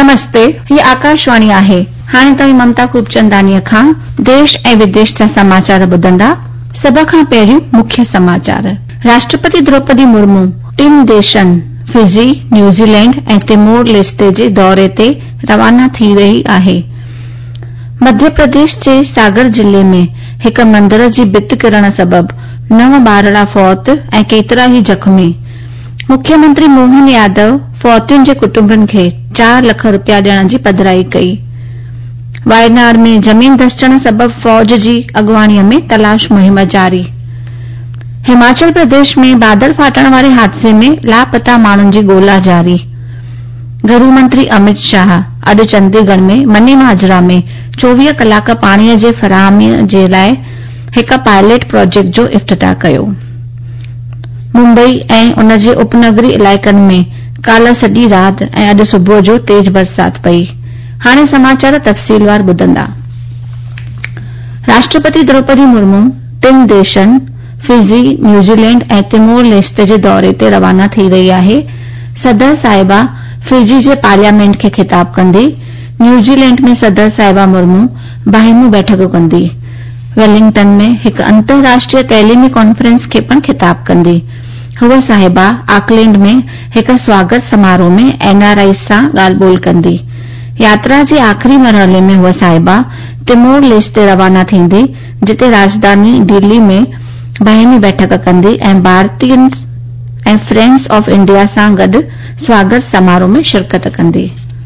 नमस्ते, ये आकाशवाणी आहे। हाणे ताईं ममता खूबचंदानी खां देश ऐं विदेश जा समाचार ॿुधंदा। सभ खां पहिरियों मुख्य समाचार। राष्ट्रपति द्रौपदी मुर्मू 3 देशनि फिजी, न्यूजीलैंड ऐं तिमोर लेस्ते जे दौरे ते रवाना थी रही आहे। मध्य प्रदेश जे सागर जिले में हिक मंदिर जी भित किरण सबब 9 ॿारड़ा फौत ऐं केतिरा ई जख्मी। मुख्यमंत्री मोहन यादव फौतियुनि जे कुटुंबनि खे 4 लख रुपया ॾियण जी पधराई कई। वायनाड में जमीन धसजण सबब फौज जी अॻुवाणीअ में तलाश मुहिम जारी। हिमाचल प्रदेश में बादल फाटण वारे हादसे में लापता माण्हुनि जी ॻोल्हा जारी। गृह मंत्री अमित शाह अॼु चंडीगढ़ में मनी माजरा में 24 कलाक पाणीअ जे फराहमीअ जे लाइ हिक पायलट प्रोजेक्ट जो इफ्तिताह कयो। मुंबई ऐं उन जे उपनगरी इलाइक़नि में काल्ह सॼी राति ऐं अॼु सुबुह जो तेज बरसात पई। हाणे समाचार तफ़सीलवार ॿुधंदा। राष्ट्रपति द्रौपदी मुर्मू 3 देशनि फिजी, न्यूजीलैंड ऐं तिमोर लेस्ते जे दौरे ते रवाना थी रही आहे। सदर साहिबा फिजी जे पार्लियामेंट खे ख़िताब कंदी। न्यूजीलैंड में सदर साहिबा मुर्मू बाहिमू बैठक कंदी। वेलिंगटन में हिक अंतर्राष्ट्रीय तैलीमी कॉन्फ्रेंस खे पिणु ख़िताब कंदी। हूअ साहिबा ऑकलैंड में हिक स्वागत समारोह में एनआरआई सां ॻाल्हि ॿोल कंदी। यात्रा जे आख़िरी मरहले में हूअ साहिबा तिमोर लेस्ते रवाना थींदी, जिते राजधानी दिल्ली में बाहिमी बैठक कंदी ऐं भारतीयन ऐं फ्रेंड्स ऑफ इंडिया सां गॾु स्वागत समारोह में शिरकत कंदी।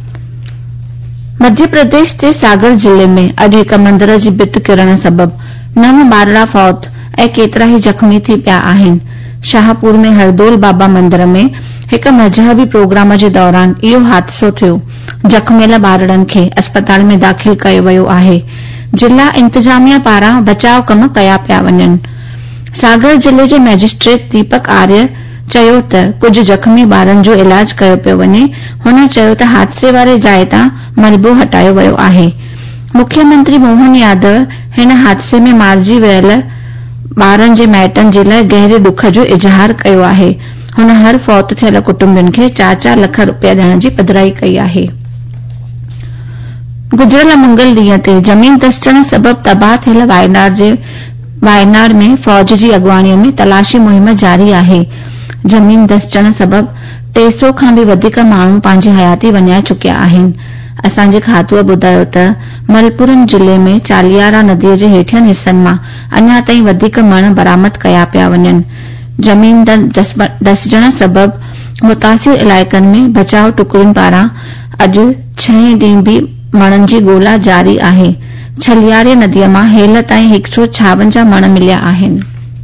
मध्य प्रदेश जे सागर जिले में अॼु हिक मंदिर जी भित किरण सबब 9 ॿारड़ा फौत ऐं केतिरा ई जख्मी थी पिया आहिनि। शाहपुर में हरदोल बाबा मंदिर में हिक मजहबी प्रोग्राम जे दौरान इहो हादसो थियो। जख्मियल ॿारड़नि खे अस्पताल में दाख़िल कयो वियो आहे। जिला इंतजामिया पारां बचाव कम कया पिया वञनि। सागर जिले जे मैजिस्ट्रेट दीपक आर्य चयो त कुझ जख्मी ॿारनि जो इलाज कयो पियो वञे। हुन चयो त हादसे वारे जाइ तां मलबो हटायो वियो आहे। मुख्यमंत्री मोहन यादव हिन हादसे में मारिजी वियल ॿारनि जे माइटनि जे लाइ गहरे दुख जो इज़हार कयो आहे। हुन हर फौत थियल कुटुंबनि खे 4-4 लख रुपया ॾियण जी पधराई कई आहे। गुज़िरियल मंगल ॾींहं ते जमीन धसजण सबब तबाह थियल वायनाड में फौज जी अॻुवाणीअ में तलाशी मुहिम जारी आहे। जमीन धसजण सबब 300 खां बि वधीक माण्हू पंहिंजी हयाती वञाए चुकिया आहिनि। असांजे खातूअ ॿुधायो त मलपुरम जिले में चालियारा नदीअ जे हेठियनि हिसनि मां अञा ताईं वधीक मण बरामद कया पिया वञनि। जमीन धसजण सबब मुतासिर इलाइक़नि में बचाव टुकड़ियुनि पारां अॼु 6 ॾींहं बि मणनि जी ॻोल्हा जारी आहे। छलियारे नदीअ मां हेल ताईं 156 मण मिलिया आहिनि।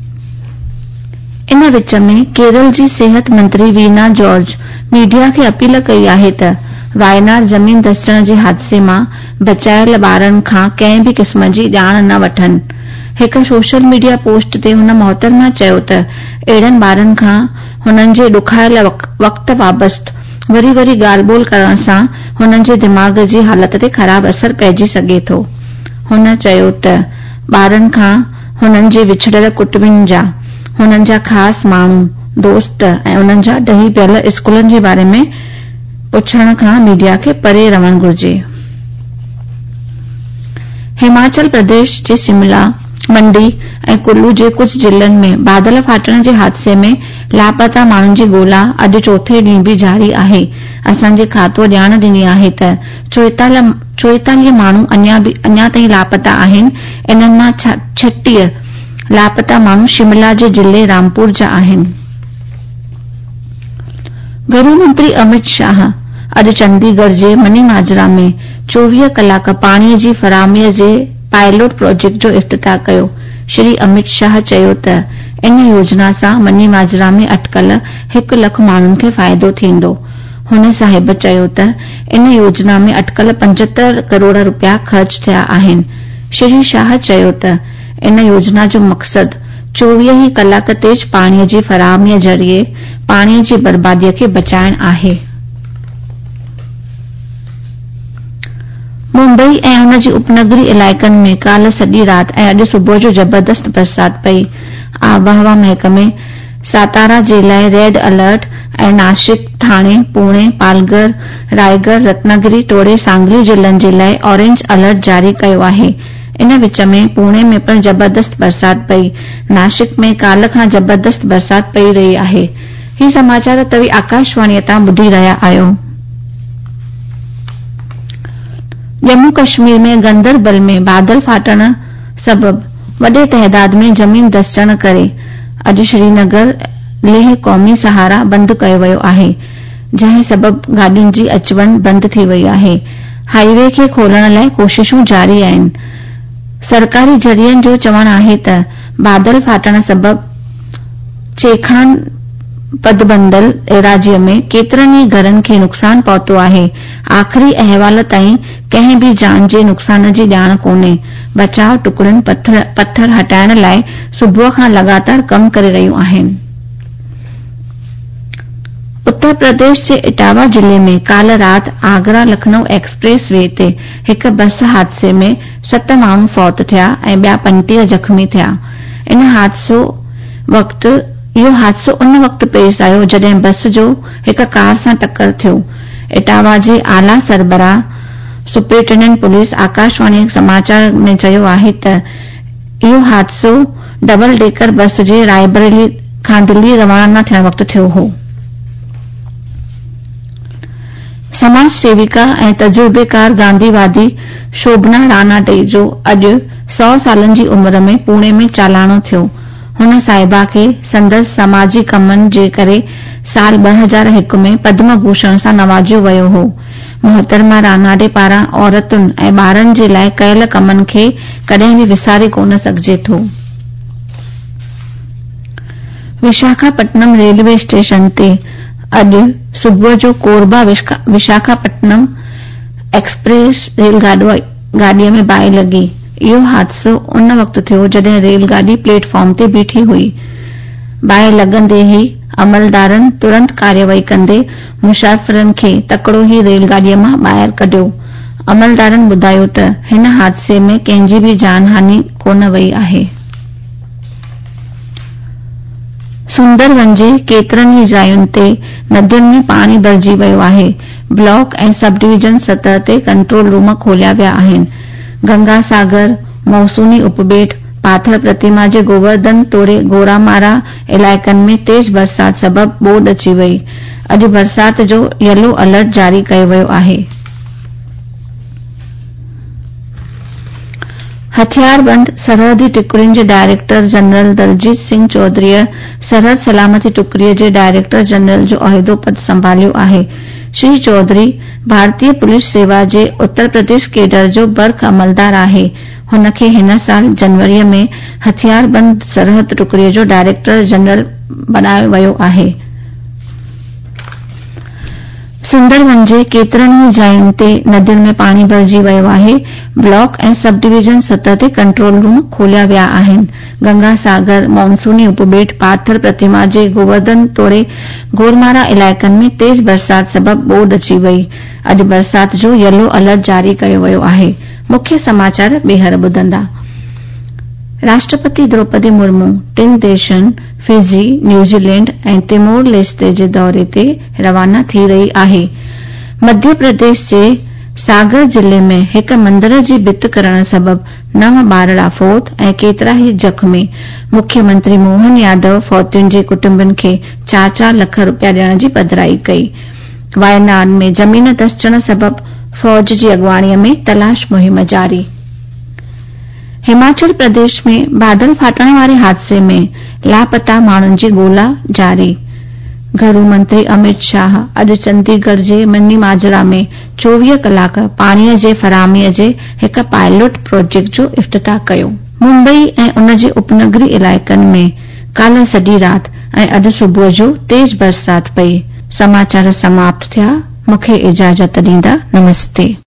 इन विच में केरल जी सिहत मंत्री वीना जॉर्ज मीडिया खे अपील कई आहे त वायनाड जमीन धसजण जे हादसे मां बचायल ॿारनि खां कंहिं बि क़िस्म जी ॼाण न वठनि। हिक सोशल मीडिया पोस्ट ते हुन मोहतरमा चयो त अहिड़नि ॿारनि खां हुननि जे ॾुखायल वक़्त बाबति वरी वरी ॻाल्हि ॿोल करण सां हुननि जे दिमाग़ जी हालत ते ख़राब असर पइजी सघे थो। हुन चयो त ॿारनि खां हुननि जे विछड़ियल कुटुंबनि जा, हुननि जा ख़ासि माण्हू, दोस्त ऐं उन्हनि जा ॾही पियल स्कूलनि जे बारे में पुछण खां मीडिया खे परे रहणु घुर्जे। हिमाचल प्रदेश जे शिमला, मंडी ऐं कुल्लू जे कुझ जिलनि में बादल फाटण जे हादसे में लापता माण्हुनि जी ॻोल्हा अॼु 4थे ॾींहुं बि जारी आहे। असांजे खातूअ ॼाण ॾिनी आहे त 44 माण्हू अञा ताईं लापता आहिनि। इन्हनि मां 36 लापता माण्हू शिमला जे जिले रामपुर जा आहिनि। गृह मंत्री अमित शाह अॼु चंडीगढ़ जे मनी माजरा में 24 कलाक पाणीअ जी फराहमीअ जे पायलट प्रोजेक्ट जो इफ्तिताह कयो। श्री अमित शाह चयो त इन योजना सां मनी माजरा में अटकल 1 लख माण्हुनि खे फ़ाइदो थींदो। हुन साहिब चयो त इन योजना में अटकल 75 करोड़ रुपया ख़र्च थिया आहिनि। श्री शाह चयो त इन योजना जो मक़सद 24 कलाक तेज पाणीअ जी फराहमीअ ज़रिए पाणीअ जी बर्बादीअ खे बचाइण आहे। मुंबई ऐं उन जी उपनगरी इलाइक़नि में काल्ह सॼी राति ऐं अॼु सुबुह जो ज़बरदस्त बरसात पई। आबहवा महकमे सातारा जे लाइ रेड अलर्ट ऐं नाशिक ठाणे, पुणे, पालघर, रायगढ़, रत्नागिरी, टोड़े, सांगली जिलनि जे लाइ ऑरेंज अलर्ट जारी कयो आहे। इन विच में पुणे में पिणु जबरदस्त बरसात पई। नाशिक में काल्ह खां जबरदस्त बरसात पई रही आहे। ही समाचार तव्हीं आकाशवाणीअ तां ॿुधी रहिया आहियो। जम्मू कश्मीर में गंदरबल में बादल फाटण सबब वॾे तइदाद में ज़मीन धसजण करे अॼु श्रीनगर लेह क़ौमी सहारा बंदि कयो वियो आहे, जंहिं सबब गाॾियुनि जी अचवञ बंदि थी वई आहे। हाईवे खे खोलण लाइ कोशिशूं जारी आहिनि। सरकारी ज़रियनि जो चवणु आहे त बादल फाटण सबब चेखान पदबंदल एराज़ीअ में केतिरनि ई घरनि खे नुक़सान पहुतो आहे। आख़िरी अहवाल ताईं कंहिं बि जान जे नुक़सान जी ॼाण कोन्हे। बचाव टुकड़ियुनि पत्थर हटाइण लाइ सुबुह खां लगातार कम करे रहियूं आहिनि। उत्तर प्रदेश जे इटावा जिले में काल्ह राति आगरा लखनऊ एक्सप्रेस वे ते हिक बस हादसे में 7 माण्हू फौत थिया ऐं ॿिया 35 ज़ख़्मी थिया। इहो हादसो उन वक़्तु पेश आयो जॾहिं बस जो हिक कार सां टक्कर थियो। इटावा जे आला सरबराह सुपरिटेंडेंट पुलिस आकाशवाणी समाचार में चयो आहे त इहो हादसो डबल डेकर बस जे रायबरेली खां दिल्ली रवाना थियण वक़्तु थियो हो। समाज सेविका ऐं तजुर्बेकार गांधीवादी शोभना रानाडे जो अॼु 100 सालनि जी उमिरि में पुणे में चालाणो थियो। हुन साहिबा खे संदसि समाजी कमनि जे करे साल 2001 में पद्म भूषण सां नवाजियो वियो हो। मोहतरमा रानाडे पारां औरतुनि ऐं ॿारनि जे लाइ कयल कमनि खे कॾहिं बि विसारे कोन सघिजे थो। विशाखापट्टनम रेलवे स्टेशन ते अॼु सुबुह जो कोरबा विशाखापट्टनम एक्सप्रेस रेलगाॾीअ में बाहि लॻी। इहो हादसो उन वक़्तु थियो जॾहिं रेलगाॾी प्लेटफॉर्म ते बीठी हुई। बाहि लॻंदे ई अमलदारनि तुरंत कार्यवाही कंदे मुसाफ़िरनि खे तकड़ो ई रेलगाॾीअ मां ॿाहिरि कढियो। अमलदारनि ॿुधायो त हिन हादसे में कंहिंजी बि जान हानि कोन वई आहे। सुंदरवन जे केतिरनि ई जायुनि ते नदियुनि में पाणी भरिजी वियो आहे। ब्लॉक ऐं सब डिवीजन सतह ते कंट्रोल रूम खोलिया विया आहिनि। गंगा सागर, मौसूनी उपबेट, पाथर प्रतिमा जे गोवर्धन तोड़े गोरामारा इलाइक़नि में तेज बरसात सबब ॿोॾ अची वई। अॼु बरसात जो येलो अलर्ट जारी कयो वियो आहे। हथियारबंद सरहदी टुकड़ियुनि जे डायरेक्टर जनरल दलजीत सिंह चौधरीअ सरहद सलामती टुकड़ीअ जे डायरेक्टर जनरल जो उहिदो पद संभालियो आहे। श्री चौधरी भारतीय पुलिस सेवा जे उत्तर प्रदेश केडर जो बर्क अमलदार आहे। हुन खे हिन साल जनवरीअ में हथियारबंद सरहद टुकड़ीअ जो डायरेक्टर जनरल बनायो वियो आहे। सुंदरवन जे केतिरनि ई जायुनि ते नदियुनि में पाणी भरिजी वियो आहे। ब्लॉक ऐं सब डिवीजन सतह ते कंट्रोल रूम खोलिया विया आहिनि। गंगा सागर, मॉनसूनी उपबेट, पाथर प्रतिमा जे गोवर्धन तोड़े गोरमारा इलाइक़नि में तेज बरसात सबब ॿोॾ अची वई। अॼु बरसात जो येलो अलर्ट जारी कयो वियो आहे। मुख्य समाचार ॿीहर ॿुधंदा। राष्ट्रपति द्रौपदी मुर्मू 3 देशनि फिजी, न्यूजीलैंड ऐं तिमोर लेस्ते जे दौरे ते रवाना थी रही आहे। मध्य प्रदेश जे सागर जिले में हिक मंदर जी भित किरण सबब 9 ॿारड़ा फौत ऐं केतिरा ई ज़ख़्मी। मुख्यमंत्री मोहन यादव फौतियुनि जे कुटुंबनि खे 4-4 लख रुपया ॾियण जी पधिराई कई। वायनाड में ज़मीन धसजण सबब फौज जी अॻुवाणीअ में तलाश मुहिम जारी। हिमाचल प्रदेश में बादल फाटण वारे हादसे में लापता माण्हुनि जी ॻोल्हा जारी। गृह मंत्री अमित शाह अॼु चंडीगढ़ जे मनी माजरा में 24 कलाक पाणीअ जे फराहमीअ जे हिक पायलट प्रोजेक्ट जो इफ़्तिताह कयो। मुंबई ऐं उन जे उपनगरी इलाइक़नि में काल्ह सॼी राति ऐं अॼु सुबुह जो तेज बरसात पई। समाचार समाप्त थिया। मूंखे इजाज़त ॾींदा। नमस्ते।